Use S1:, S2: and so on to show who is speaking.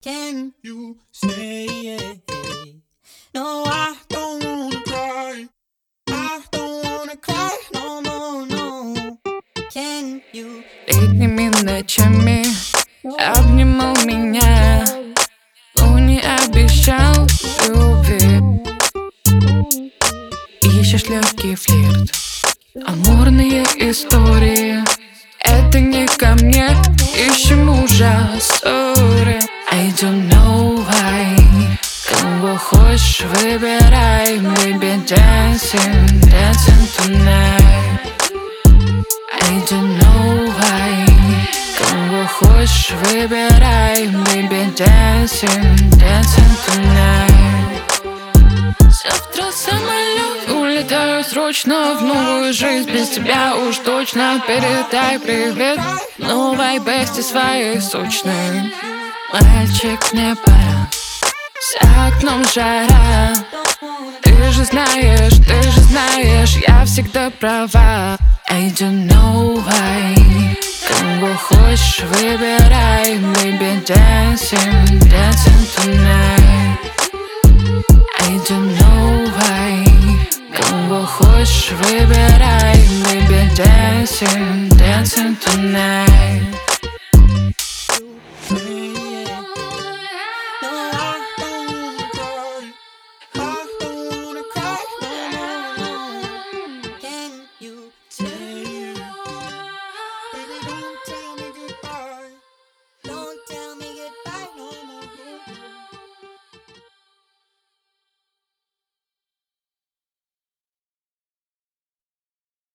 S1: Can you stay? No, I don't wanna cry. I don't wanna cry no more, no. Can you?
S2: Летними ночами обнимал меня, но не обещал любви. Ищешь легкий флирт, амурные истории. Это не ко мне, ищем ужас, ссоры. I don't know why. Кого хочешь, выбирай, baby, dancing, dancing tonight. I don't know why. Кого хочешь, выбирай, baby, dancing, dancing tonight. Завтра самолет, улетаю срочно в новую жизнь. Без тебя уж точно передай привет новой бести своей сочной. Мальчик, мне пора, за окном жара. Ты же знаешь, я всегда права. I don't know why. Кого хочешь, выбирай, baby, dancing, dancing tonight. I don't know why. Кого хочешь, выбирай, baby, dancing, dancing tonight.